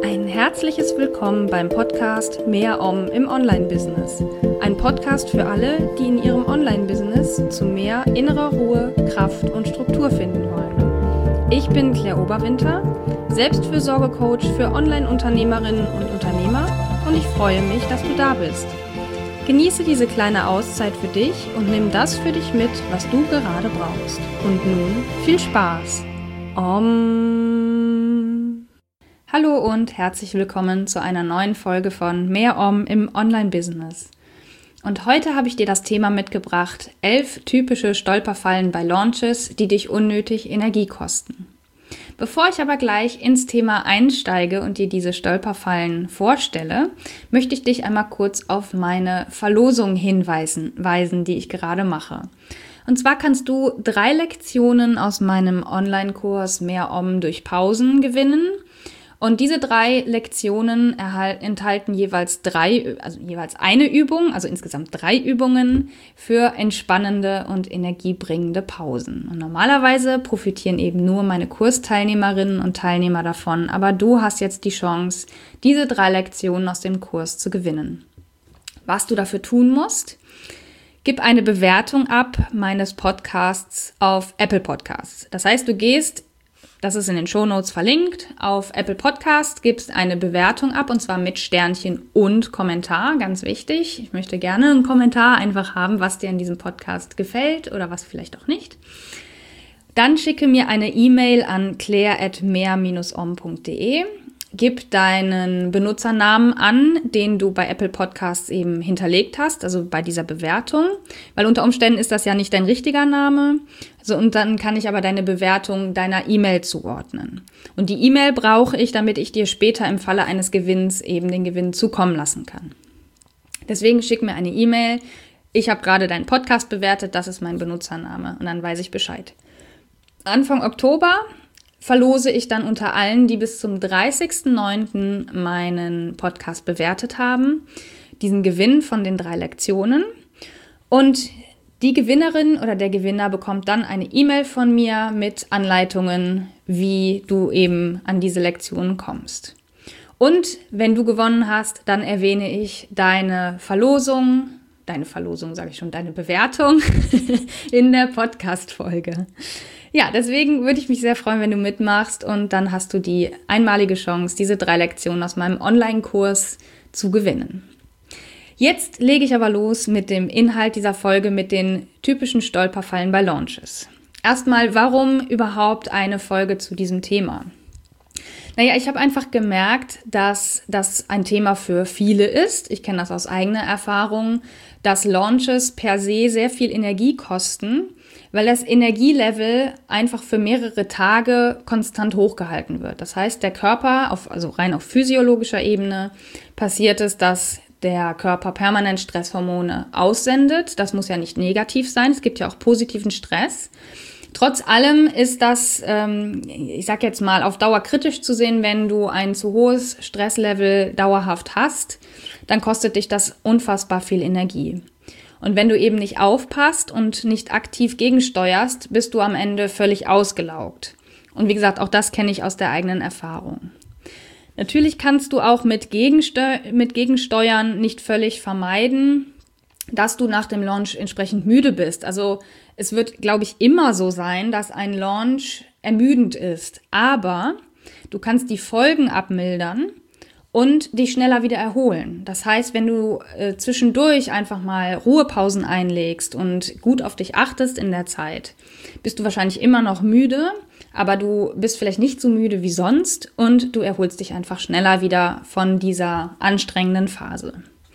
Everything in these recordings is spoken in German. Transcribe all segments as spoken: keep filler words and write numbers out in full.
Ein herzliches Willkommen beim Podcast Mehr Om im Online-Business. Ein Podcast für alle, die in ihrem Online-Business zu mehr innerer Ruhe, Kraft und Struktur finden wollen. Ich bin Claire Oberwinter, Selbstfürsorge-Coach für Online-Unternehmerinnen und Unternehmer und ich freue mich, dass du da bist. Genieße diese kleine Auszeit für dich und nimm das für dich mit, was du gerade brauchst. Und nun viel Spaß! Om. Hallo und herzlich willkommen zu einer neuen Folge von Mehr Om im Online-Business. Und heute habe ich dir das Thema mitgebracht, elf typische Stolperfallen bei Launches, die dich unnötig Energie kosten. Bevor ich aber gleich ins Thema einsteige und dir diese Stolperfallen vorstelle, möchte ich dich einmal kurz auf meine Verlosung hinweisen, weisen, die ich gerade mache. Und zwar kannst du drei Lektionen aus meinem Online-Kurs Mehr Om durch Pausen gewinnen. Und diese drei Lektionen erhal- enthalten jeweils drei, also jeweils eine Übung, also insgesamt drei Übungen für entspannende und energiebringende Pausen. Und normalerweise profitieren eben nur meine Kursteilnehmerinnen und Teilnehmer davon, aber du hast jetzt die Chance, diese drei Lektionen aus dem Kurs zu gewinnen. Was du dafür tun musst: Gib eine Bewertung ab meines Podcasts auf Apple Podcasts. Das heißt, du gehst, das ist in den Shownotes verlinkt, auf Apple Podcasts, gibst eine Bewertung ab und zwar mit Sternchen und Kommentar, ganz wichtig. Ich möchte gerne einen Kommentar einfach haben, was dir an diesem Podcast gefällt oder was vielleicht auch nicht. Dann schicke mir eine E-Mail an claire at mehr dash om punkt de. Gib deinen Benutzernamen an, den du bei Apple Podcasts eben hinterlegt hast, also bei dieser Bewertung, weil unter Umständen ist das ja nicht dein richtiger Name. Also, und dann kann ich aber deine Bewertung deiner E-Mail zuordnen. Und die E-Mail brauche ich, damit ich dir später im Falle eines Gewinns eben den Gewinn zukommen lassen kann. Deswegen schick mir eine E-Mail. Ich habe gerade deinen Podcast bewertet, das ist mein Benutzername und dann weiß ich Bescheid. Anfang Oktober verlose ich dann unter allen, die bis zum dreißigsten neunten meinen Podcast bewertet haben, diesen Gewinn von den drei Lektionen. Und die Gewinnerin oder der Gewinner bekommt dann eine E-Mail von mir mit Anleitungen, wie du eben an diese Lektionen kommst. Und wenn du gewonnen hast, dann erwähne ich deine Verlosung, deine Verlosung sage ich schon, deine Bewertung in der Podcast-Folge. Ja, deswegen würde ich mich sehr freuen, wenn du mitmachst und dann hast du die einmalige Chance, diese drei Lektionen aus meinem Online-Kurs zu gewinnen. Jetzt lege ich aber los mit dem Inhalt dieser Folge, mit den typischen Stolperfallen bei Launches. Erstmal, warum überhaupt eine Folge zu diesem Thema? Naja, ich habe einfach gemerkt, dass das ein Thema für viele ist. Ich kenne das aus eigener Erfahrung, dass Launches per se sehr viel Energie kosten, weil das Energielevel einfach für mehrere Tage konstant hochgehalten wird. Das heißt, der Körper, auf, also rein auf physiologischer Ebene, passiert es, dass der Körper permanent Stresshormone aussendet. Das muss ja nicht negativ sein, es gibt ja auch positiven Stress. Trotz allem ist das, ähm, ich sag jetzt mal, auf Dauer kritisch zu sehen, wenn du ein zu hohes Stresslevel dauerhaft hast, dann kostet dich das unfassbar viel Energie. Und wenn du eben nicht aufpasst und nicht aktiv gegensteuerst, bist du am Ende völlig ausgelaugt. Und wie gesagt, auch das kenne ich aus der eigenen Erfahrung. Natürlich kannst du auch mit, Gegensteu- mit Gegensteuern nicht völlig vermeiden, dass du nach dem Launch entsprechend müde bist. Also es wird, glaube ich, immer so sein, dass ein Launch ermüdend ist. Aber du kannst die Folgen abmildern und dich schneller wieder erholen. Das heißt, wenn du äh, zwischendurch einfach mal Ruhepausen einlegst und gut auf dich achtest in der Zeit, bist du wahrscheinlich immer noch müde, aber du bist vielleicht nicht so müde wie sonst und du erholst dich einfach schneller wieder von dieser anstrengenden Phase.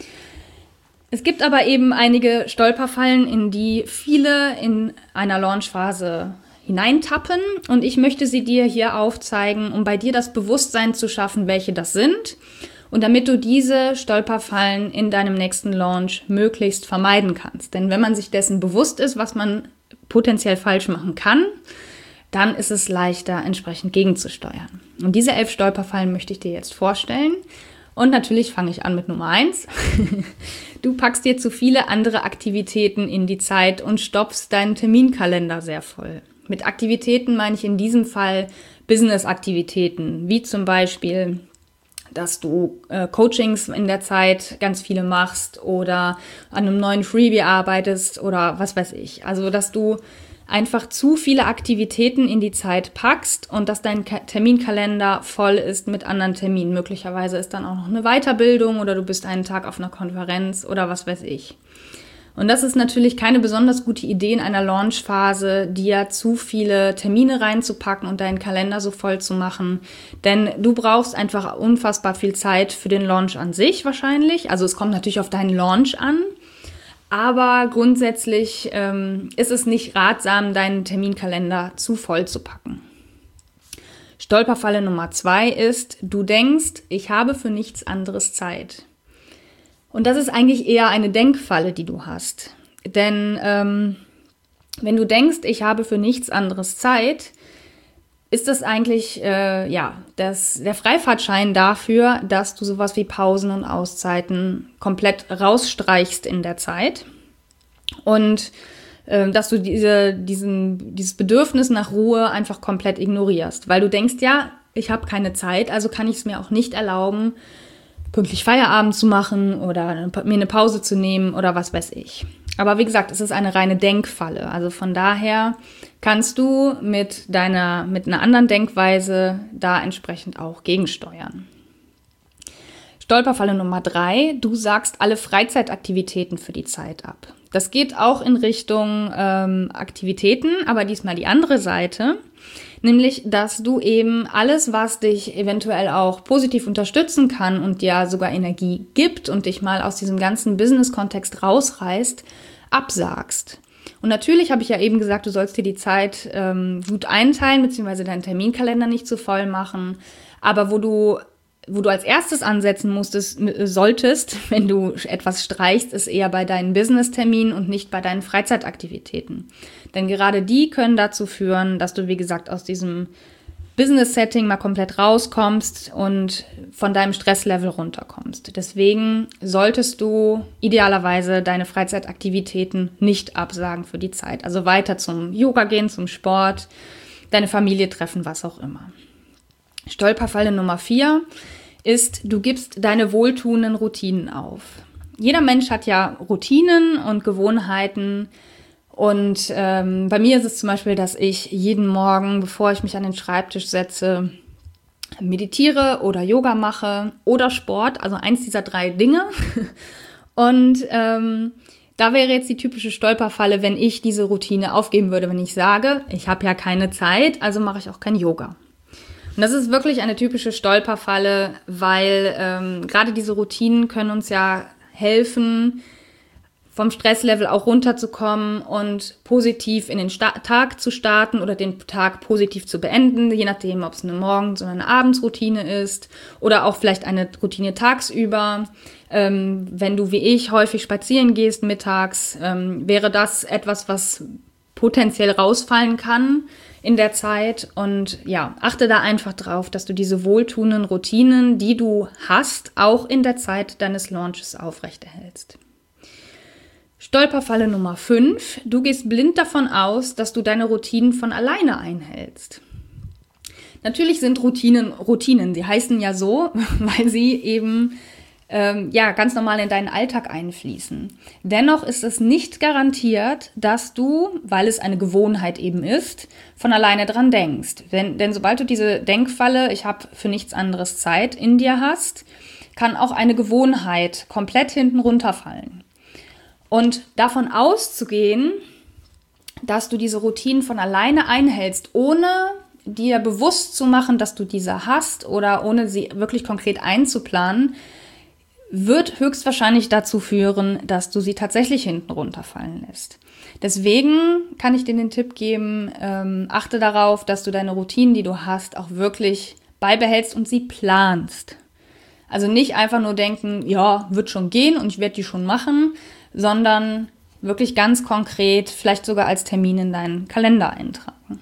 Es gibt aber eben einige Stolperfallen, in die viele in einer Launchphase hineintappen und ich möchte sie dir hier aufzeigen, um bei dir das Bewusstsein zu schaffen, welche das sind und damit du diese Stolperfallen in deinem nächsten Launch möglichst vermeiden kannst. Denn wenn man sich dessen bewusst ist, was man potenziell falsch machen kann, dann ist es leichter, entsprechend gegenzusteuern. Und diese elf Stolperfallen möchte ich dir jetzt vorstellen. Und natürlich fange ich an mit Nummer eins. Du packst dir zu viele andere Aktivitäten in die Zeit und stopfst deinen Terminkalender sehr voll. Mit Aktivitäten meine ich in diesem Fall Business-Aktivitäten, wie zum Beispiel dass du äh, Coachings in der Zeit ganz viele machst oder an einem neuen Freebie arbeitest oder was weiß ich. Also, dass du einfach zu viele Aktivitäten in die Zeit packst und dass dein Ka- Terminkalender voll ist mit anderen Terminen. Möglicherweise ist dann auch noch eine Weiterbildung oder du bist einen Tag auf einer Konferenz oder was weiß ich. Und das ist natürlich keine besonders gute Idee in einer Launchphase, dir zu viele Termine reinzupacken und deinen Kalender so voll zu machen. Denn du brauchst einfach unfassbar viel Zeit für den Launch an sich wahrscheinlich. Also es kommt natürlich auf deinen Launch an. Aber grundsätzlich ähm, ist es nicht ratsam, deinen Terminkalender zu voll zu packen. Stolperfalle Nummer zwei ist, du denkst, ich habe für nichts anderes Zeit. Und das ist eigentlich eher eine Denkfalle, die du hast. Denn ähm, wenn du denkst, ich habe für nichts anderes Zeit, ist das eigentlich äh, ja, das, der Freifahrtschein dafür, dass du sowas wie Pausen und Auszeiten komplett rausstreichst in der Zeit und äh, dass du diese, diesen, dieses Bedürfnis nach Ruhe einfach komplett ignorierst, weil du denkst, ja, ich habe keine Zeit, also kann ich es mir auch nicht erlauben, pünktlich Feierabend zu machen oder mir eine Pause zu nehmen oder was weiß ich. Aber wie gesagt, es ist eine reine Denkfalle. Also von daher kannst du mit deiner, mit einer anderen Denkweise da entsprechend auch gegensteuern. Stolperfalle Nummer drei, du sagst alle Freizeitaktivitäten für die Zeit ab. Das geht auch in Richtung ähm, Aktivitäten, aber diesmal die andere Seite. Nämlich, dass du eben alles, was dich eventuell auch positiv unterstützen kann und dir sogar Energie gibt und dich mal aus diesem ganzen Business-Kontext rausreißt, absagst. Und natürlich habe ich ja eben gesagt, du sollst dir die Zeit ähm, gut einteilen, beziehungsweise deinen Terminkalender nicht zu voll machen. Aber wo du, wo du als erstes ansetzen musstest, solltest, wenn du etwas streichst, ist eher bei deinen Business-Terminen und nicht bei deinen Freizeitaktivitäten. Denn gerade die können dazu führen, dass du, wie gesagt, aus diesem Business-Setting mal komplett rauskommst und von deinem Stresslevel runterkommst. Deswegen solltest du idealerweise deine Freizeitaktivitäten nicht absagen für die Zeit. Also weiter zum Yoga gehen, zum Sport, deine Familie treffen, was auch immer. Stolperfalle Nummer vier ist, du gibst deine wohltuenden Routinen auf. Jeder Mensch hat ja Routinen und Gewohnheiten. Und ähm, bei mir ist es zum Beispiel, dass ich jeden Morgen, bevor ich mich an den Schreibtisch setze, meditiere oder Yoga mache oder Sport, also eins dieser drei Dinge. Und ähm, da wäre jetzt die typische Stolperfalle, wenn ich diese Routine aufgeben würde, wenn ich sage, ich habe ja keine Zeit, also mache ich auch kein Yoga. Und das ist wirklich eine typische Stolperfalle, weil ähm, gerade diese Routinen können uns ja helfen, vom Stresslevel auch runterzukommen und positiv in den Sta- Tag zu starten oder den Tag positiv zu beenden, je nachdem, ob es eine Morgens- oder eine Abendsroutine ist oder auch vielleicht eine Routine tagsüber. Ähm, wenn du wie ich häufig spazieren gehst mittags, ähm, wäre das etwas, was potenziell rausfallen kann in der Zeit. Und ja, achte da einfach drauf, dass du diese wohltuenden Routinen, die du hast, auch in der Zeit deines Launches aufrechterhältst. Stolperfalle Nummer fünf. Du gehst blind davon aus, dass du deine Routinen von alleine einhältst. Natürlich sind Routinen Routinen. Sie heißen ja so, weil sie eben ähm, ja, ganz normal in deinen Alltag einfließen. Dennoch ist es nicht garantiert, dass du, weil es eine Gewohnheit eben ist, von alleine dran denkst. Denn, denn sobald du diese Denkfalle, ich habe für nichts anderes Zeit, in dir hast, kann auch eine Gewohnheit komplett hinten runterfallen. Und davon auszugehen, dass du diese Routinen von alleine einhältst, ohne dir bewusst zu machen, dass du diese hast oder ohne sie wirklich konkret einzuplanen, wird höchstwahrscheinlich dazu führen, dass du sie tatsächlich hinten runterfallen lässt. Deswegen kann ich dir den Tipp geben, ähm, achte darauf, dass du deine Routinen, die du hast, auch wirklich beibehältst und sie planst. Also nicht einfach nur denken, ja, wird schon gehen und ich werde die schon machen, sondern wirklich ganz konkret, vielleicht sogar als Termin in deinen Kalender eintragen.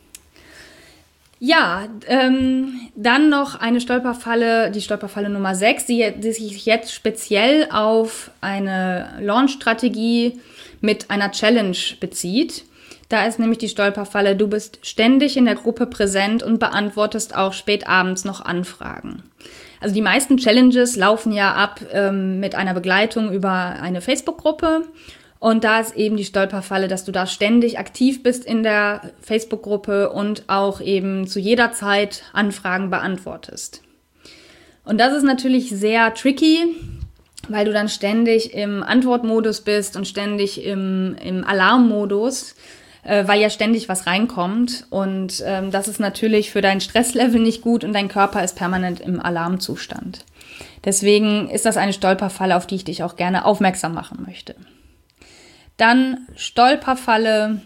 Ja, ähm, dann noch eine Stolperfalle, die Stolperfalle Nummer sechs, die, die sich jetzt speziell auf eine Launch-Strategie mit einer Challenge bezieht. Da ist nämlich die Stolperfalle, du bist ständig in der Gruppe präsent und beantwortest auch spät abends noch Anfragen. Also die meisten Challenges laufen ja ab ähm, mit einer Begleitung über eine Facebook-Gruppe. Und da ist eben die Stolperfalle, dass du da ständig aktiv bist in der Facebook-Gruppe und auch eben zu jeder Zeit Anfragen beantwortest. Und das ist natürlich sehr tricky, weil du dann ständig im Antwortmodus bist und ständig im, im Alarmmodus, äh, weil ja ständig was reinkommt. Und ähm, das ist natürlich für dein Stresslevel nicht gut und dein Körper ist permanent im Alarmzustand. Deswegen ist das eine Stolperfalle, auf die ich dich auch gerne aufmerksam machen möchte. Dann Stolperfalle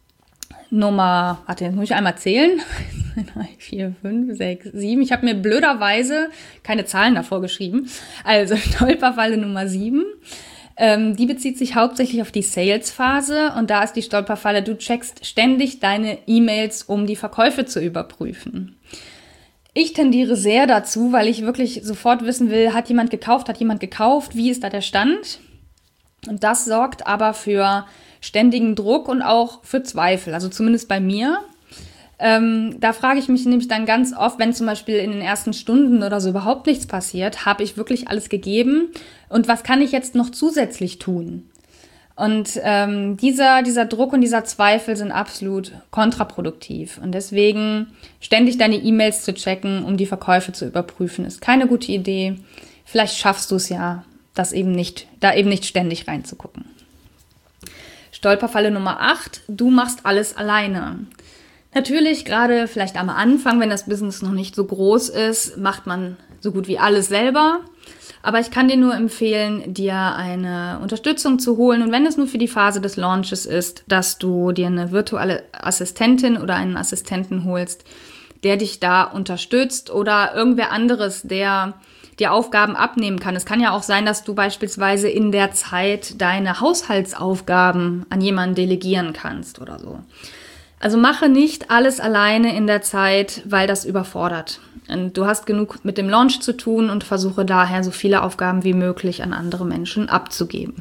Nummer, warte, jetzt muss ich einmal zählen. drei, vier, fünf, sechs, sieben. Ich habe mir blöderweise keine Zahlen davor geschrieben. Also Stolperfalle Nummer sieben. Ähm, die bezieht sich hauptsächlich auf die Sales-Phase. Und da ist die Stolperfalle, du checkst ständig deine E-Mails, um die Verkäufe zu überprüfen. Ich tendiere sehr dazu, weil ich wirklich sofort wissen will, hat jemand gekauft, hat jemand gekauft, wie ist da der Stand? Und das sorgt aber für ständigen Druck und auch für Zweifel, also zumindest bei mir. Ähm, da frage ich mich nämlich dann ganz oft, wenn zum Beispiel in den ersten Stunden oder so überhaupt nichts passiert, habe ich wirklich alles gegeben und was kann ich jetzt noch zusätzlich tun? Und ähm, dieser, dieser Druck und dieser Zweifel sind absolut kontraproduktiv. Und deswegen ständig deine E-Mails zu checken, um die Verkäufe zu überprüfen, ist keine gute Idee. Vielleicht schaffst du es ja, das eben nicht, da eben nicht ständig reinzugucken. Stolperfalle Nummer acht, du machst alles alleine. Natürlich, gerade vielleicht am Anfang, wenn das Business noch nicht so groß ist, macht man so gut wie alles selber. Aber ich kann dir nur empfehlen, dir eine Unterstützung zu holen. Und wenn es nur für die Phase des Launches ist, dass du dir eine virtuelle Assistentin oder einen Assistenten holst, der dich da unterstützt oder irgendwer anderes, der dir Aufgaben abnehmen kann. Es kann ja auch sein, dass du beispielsweise in der Zeit deine Haushaltsaufgaben an jemanden delegieren kannst oder so. Also mache nicht alles alleine in der Zeit, weil das überfordert. Und du hast genug mit dem Launch zu tun und versuche daher so viele Aufgaben wie möglich an andere Menschen abzugeben.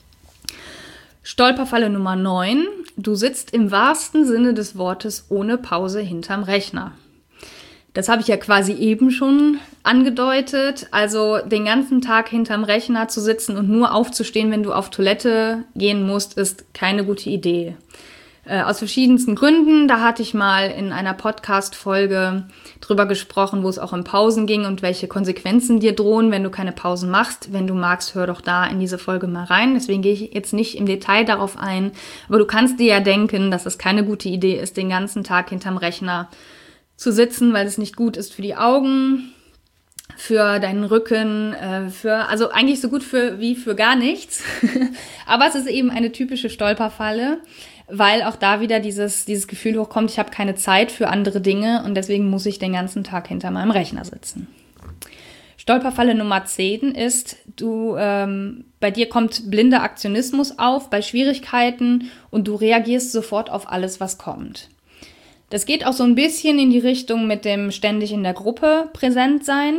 Stolperfalle Nummer neun. Du sitzt im wahrsten Sinne des Wortes ohne Pause hinterm Rechner. Das habe ich ja quasi eben schon angedeutet. Also den ganzen Tag hinterm Rechner zu sitzen und nur aufzustehen, wenn du auf Toilette gehen musst, ist keine gute Idee. Äh, aus verschiedensten Gründen. Da hatte ich mal in einer Podcast-Folge drüber gesprochen, wo es auch um Pausen ging und welche Konsequenzen dir drohen, wenn du keine Pausen machst. Wenn du magst, hör doch da in diese Folge mal rein. Deswegen gehe ich jetzt nicht im Detail darauf ein. Aber du kannst dir ja denken, dass es keine gute Idee ist, den ganzen Tag hinterm Rechner zu sitzen, weil es nicht gut ist für die Augen, für deinen Rücken, äh, für also eigentlich so gut für wie für gar nichts. Aber es ist eben eine typische Stolperfalle, weil auch da wieder dieses, dieses Gefühl hochkommt, ich habe keine Zeit für andere Dinge und deswegen muss ich den ganzen Tag hinter meinem Rechner sitzen. Stolperfalle Nummer zehn ist, du, ähm, bei dir kommt blinder Aktionismus auf bei Schwierigkeiten und du reagierst sofort auf alles, was kommt. Das geht auch so ein bisschen in die Richtung mit dem ständig in der Gruppe präsent sein.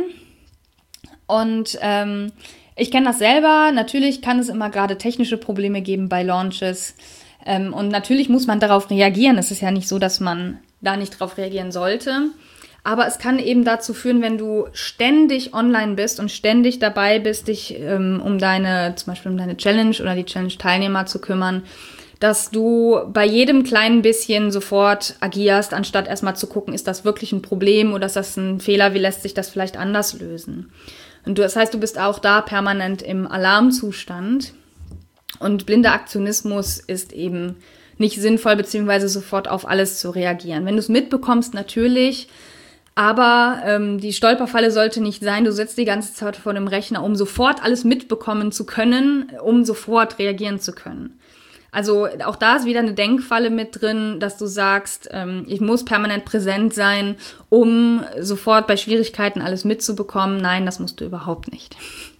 Und ähm, ich kenne das selber. Natürlich kann es immer gerade technische Probleme geben bei Launches. Ähm, und natürlich muss man darauf reagieren. Es ist ja nicht so, dass man da nicht darauf reagieren sollte. Aber es kann eben dazu führen, wenn du ständig online bist und ständig dabei bist, dich ähm, um deine, zum Beispiel um deine Challenge oder die Challenge-Teilnehmer zu kümmern, dass du bei jedem kleinen bisschen sofort agierst, anstatt erstmal zu gucken, ist das wirklich ein Problem oder ist das ein Fehler, wie lässt sich das vielleicht anders lösen. Und du, das heißt, du bist auch da permanent im Alarmzustand und blinder Aktionismus ist eben nicht sinnvoll, beziehungsweise sofort auf alles zu reagieren. Wenn du es mitbekommst, natürlich, aber ähm, die Stolperfalle sollte nicht sein, du sitzt die ganze Zeit vor dem Rechner, um sofort alles mitbekommen zu können, um sofort reagieren zu können. Also auch da ist wieder eine Denkfalle mit drin, dass du sagst, ähm, ich muss permanent präsent sein, um sofort bei Schwierigkeiten alles mitzubekommen. Nein, das musst du überhaupt nicht.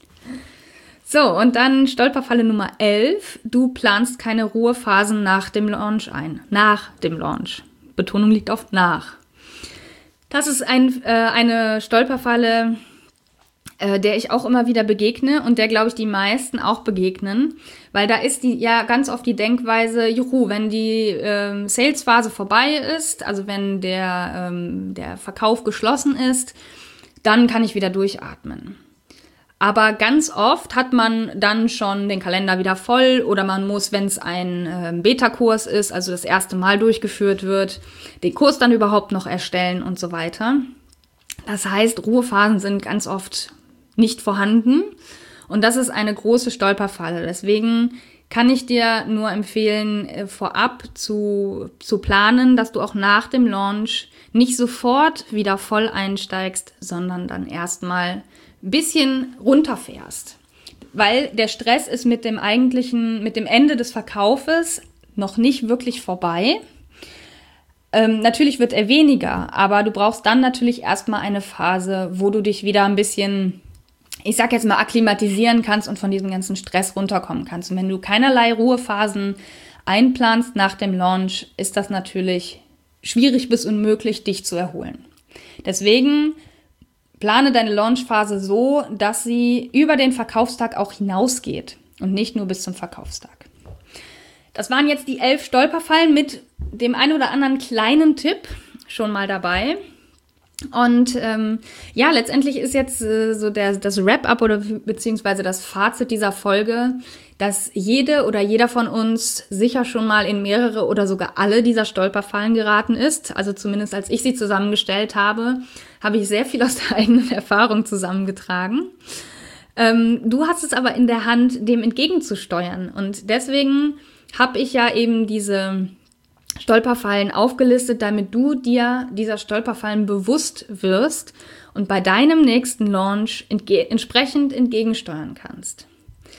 So, und dann Stolperfalle Nummer elf. Du planst keine Ruhephasen nach dem Launch ein. Nach dem Launch. Betonung liegt auf nach. Das ist ein, äh, eine Stolperfalle, äh, der ich auch immer wieder begegne und der, glaube ich, die meisten auch begegnen. Weil da ist die ja ganz oft die Denkweise, juhu, wenn die ähm, Sales-Phase vorbei ist, also wenn der, ähm, der Verkauf geschlossen ist, dann kann ich wieder durchatmen. Aber ganz oft hat man dann schon den Kalender wieder voll oder man muss, wenn es ein äh, Beta-Kurs ist, also das erste Mal durchgeführt wird, den Kurs dann überhaupt noch erstellen und so weiter. Das heißt, Ruhephasen sind ganz oft nicht vorhanden und das ist eine große Stolperfalle. Deswegen kann ich dir nur empfehlen, äh, vorab zu, zu planen, dass du auch nach dem Launch nicht sofort wieder voll einsteigst, sondern dann erstmal ein bisschen runterfährst. Weil der Stress ist mit dem eigentlichen, mit dem Ende des Verkaufes noch nicht wirklich vorbei. Ähm, natürlich wird er weniger, aber du brauchst dann natürlich erstmal eine Phase, wo du dich wieder ein bisschen, ich sag jetzt mal, akklimatisieren kannst und von diesem ganzen Stress runterkommen kannst. Und wenn du keinerlei Ruhephasen einplanst nach dem Launch, ist das natürlich schwierig bis unmöglich, dich zu erholen. Deswegen plane deine Launchphase so, dass sie über den Verkaufstag auch hinausgeht und nicht nur bis zum Verkaufstag. Das waren jetzt die elf Stolperfallen mit dem einen oder anderen kleinen Tipp schon mal dabei. Und ähm, ja, letztendlich ist jetzt äh, so der, das Wrap-up oder beziehungsweise das Fazit dieser Folge, dass jede oder jeder von uns sicher schon mal in mehrere oder sogar alle dieser Stolperfallen geraten ist. Also zumindest als ich sie zusammengestellt habe, habe ich sehr viel aus der eigenen Erfahrung zusammengetragen. Ähm, du hast es aber in der Hand, dem entgegenzusteuern. Und deswegen habe ich ja eben diese Stolperfallen aufgelistet, damit du dir dieser Stolperfallen bewusst wirst und bei deinem nächsten Launch entge- entsprechend entgegensteuern kannst.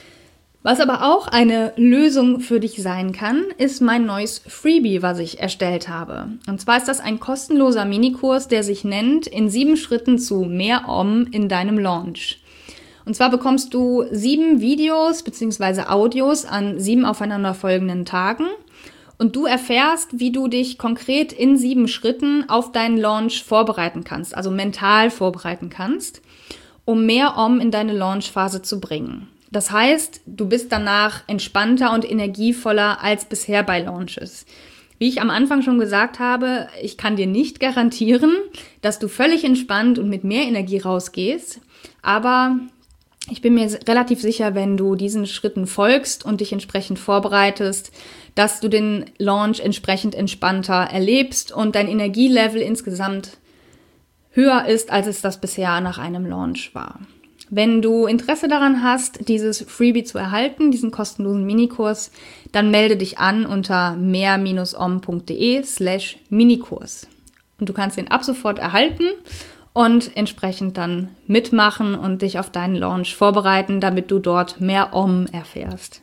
Was aber auch eine Lösung für dich sein kann, ist mein neues Freebie, was ich erstellt habe. Und zwar ist das ein kostenloser Minikurs, der sich nennt In sieben Schritten zu mehr Om in deinem Launch. Und zwar bekommst du sieben Videos bzw. Audios an sieben aufeinanderfolgenden Tagen. Und du erfährst, wie du dich konkret in sieben Schritten auf deinen Launch vorbereiten kannst, also mental vorbereiten kannst, um mehr Om in deine Launchphase zu bringen. Das heißt, du bist danach entspannter und energievoller als bisher bei Launches. Wie ich am Anfang schon gesagt habe, ich kann dir nicht garantieren, dass du völlig entspannt und mit mehr Energie rausgehst, aber ich bin mir relativ sicher, wenn du diesen Schritten folgst und dich entsprechend vorbereitest, dass du den Launch entsprechend entspannter erlebst und dein Energielevel insgesamt höher ist, als es das bisher nach einem Launch war. Wenn du Interesse daran hast, dieses Freebie zu erhalten, diesen kostenlosen Minikurs, dann melde dich an unter mehr-om.de slash Minikurs. Und du kannst ihn ab sofort erhalten und entsprechend dann mitmachen und dich auf deinen Launch vorbereiten, damit du dort mehr Om erfährst.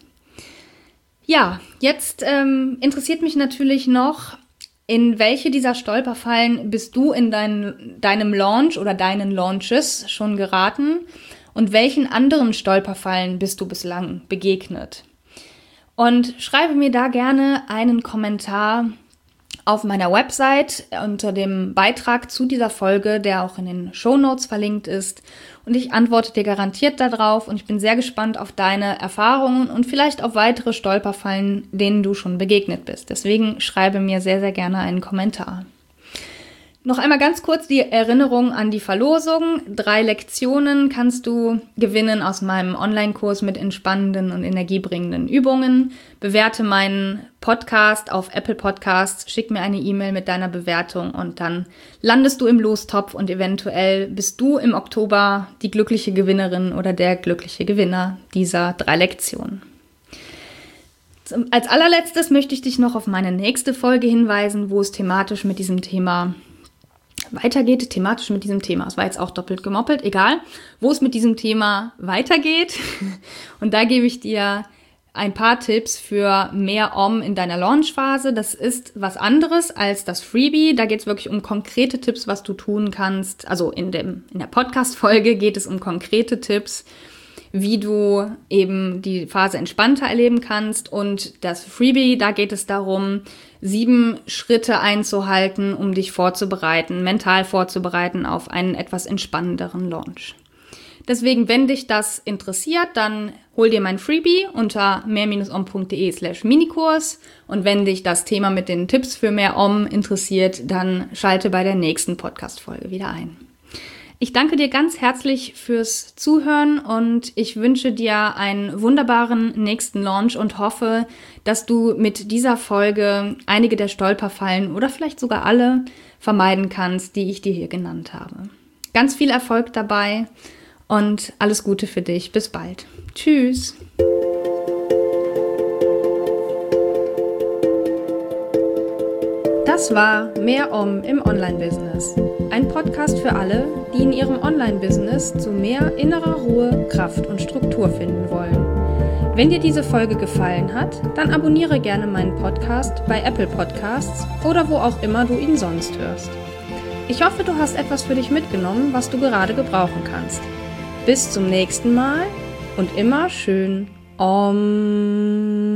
Ja, jetzt ähm, interessiert mich natürlich noch, in welche dieser Stolperfallen bist du in dein, deinem Launch oder deinen Launches schon geraten und welchen anderen Stolperfallen bist du bislang begegnet? Und schreibe mir da gerne einen Kommentar auf meiner Website unter dem Beitrag zu dieser Folge, der auch in den Shownotes verlinkt ist. Und ich antworte dir garantiert darauf und ich bin sehr gespannt auf deine Erfahrungen und vielleicht auf weitere Stolperfallen, denen du schon begegnet bist. Deswegen schreibe mir sehr, sehr gerne einen Kommentar. Noch einmal ganz kurz die Erinnerung an die Verlosung. Drei Lektionen kannst du gewinnen aus meinem Online-Kurs mit entspannenden und energiebringenden Übungen. Bewerte meinen Podcast auf Apple Podcasts, schick mir eine E-Mail mit deiner Bewertung und dann landest du im Lostopf und eventuell bist du im Oktober die glückliche Gewinnerin oder der glückliche Gewinner dieser drei Lektionen. Als allerletztes möchte ich dich noch auf meine nächste Folge hinweisen, wo es thematisch mit diesem Thema weitergeht, thematisch mit diesem Thema. Es war jetzt auch doppelt gemoppelt, egal, wo es mit diesem Thema weitergeht. Und da gebe ich dir ein paar Tipps für mehr Om in deiner Launchphase. Das ist was anderes als das Freebie. Da geht es wirklich um konkrete Tipps, was du tun kannst. Also in dem, in der Podcast-Folge geht es um konkrete Tipps, wie du eben die Phase entspannter erleben kannst. Und das Freebie, da geht es darum, sieben Schritte einzuhalten, um dich vorzubereiten, mental vorzubereiten auf einen etwas entspannenderen Launch. Deswegen, wenn dich das interessiert, dann hol dir mein Freebie unter mehr-om.de slash Minikurs. Und wenn dich das Thema mit den Tipps für mehr Om interessiert, dann schalte bei der nächsten Podcast-Folge wieder ein. Ich danke dir ganz herzlich fürs Zuhören und ich wünsche dir einen wunderbaren nächsten Launch und hoffe, dass du mit dieser Folge einige der Stolperfallen oder vielleicht sogar alle vermeiden kannst, die ich dir hier genannt habe. Ganz viel Erfolg dabei und alles Gute für dich. Bis bald. Tschüss. Das war Mehr Om im Online-Business. Ein Podcast für alle, die in ihrem Online-Business zu mehr innerer Ruhe, Kraft und Struktur finden wollen. Wenn dir diese Folge gefallen hat, dann abonniere gerne meinen Podcast bei Apple Podcasts oder wo auch immer du ihn sonst hörst. Ich hoffe, du hast etwas für dich mitgenommen, was du gerade gebrauchen kannst. Bis zum nächsten Mal und immer schön Om.